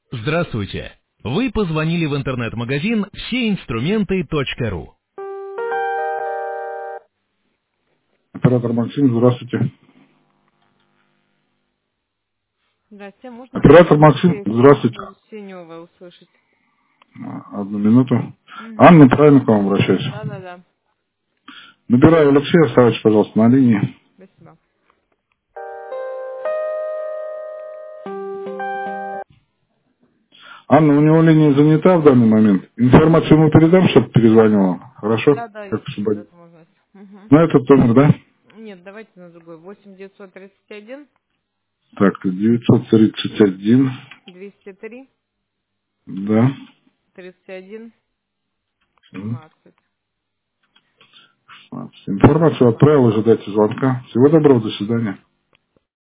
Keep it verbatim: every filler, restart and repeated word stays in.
Здравствуйте. Вы позвонили в интернет-магазин все инструменты точка ру. Оператор Максим, здравствуйте. Здрасте, можно Оператор Максим, Алексея здравствуйте. Синева услышать? А, Одну минуту. Угу. Анна, правильно к вам обращаюсь? Да, да, да. Набираю Алексея, оставайтесь, пожалуйста, на линии. Спасибо. Анна, у него линия занята в данный момент. Информацию ему передам, чтобы перезвонил вам. Хорошо? Да, да, Как есть такая освободить? возможность. Угу. На этот номер, да? Нет, давайте на другой. восемь девятьсот тридцать один Так, девятьсот тридцать один, двести три да. тридцать один М, шестнадцать. шестнадцать. Информацию отправил, ожидайте звонка. Всего доброго, до свидания.